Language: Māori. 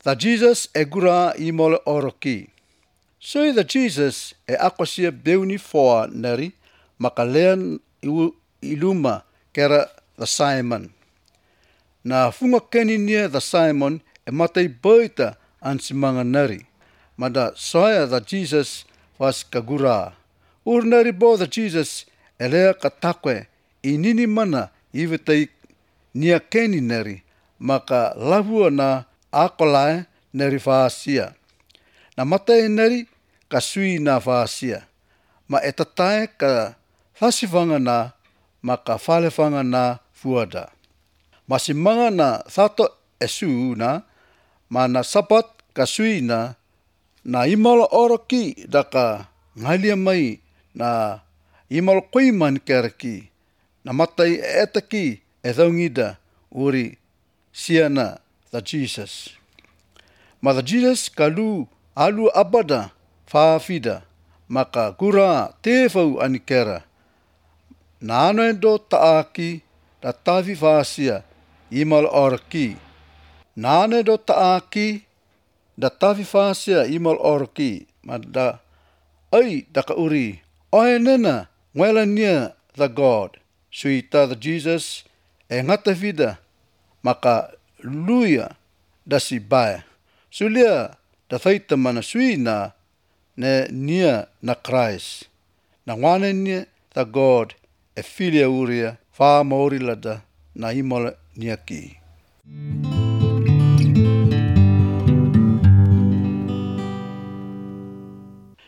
The Jesus e gura I mole oroki. Sui the Jesus e aquasia beuni foa neri makalean iluma kera the Simon. Na funga keni nia the Simon e matai boita ansimanga neri. Mada soya the Jesus was kagura. Urnari bo the Jesus e lea katakwe I nini mana iwitai nia keni neri maka lavua na akolae neri faasia. Na matai neri ka sui na faasia. Ma etatae ka fasifanga na maka falefanga na fuada. Masimanga na sato esu na ma na sapat ka sui na imala oroki daka ngalia mai na imala koiman keraki. Na matai etaki e thaungida uri siana the Jesus. Ma the Jesus kalu alu abada faafida maka gura tefau anikera. Na ano endo taaki da tavi faasia imal orki. Na ano endo taaki da tavi faasia imal orki. Ma da ai daka uri oe nena ngwela nia the God. Suita the Jesus e ngata vida maka luia da si bae. Sulia da thaita mana sui na ne nia na Christ. Na ngwane nia the God e filia uria wha maori lada na imola nia ki.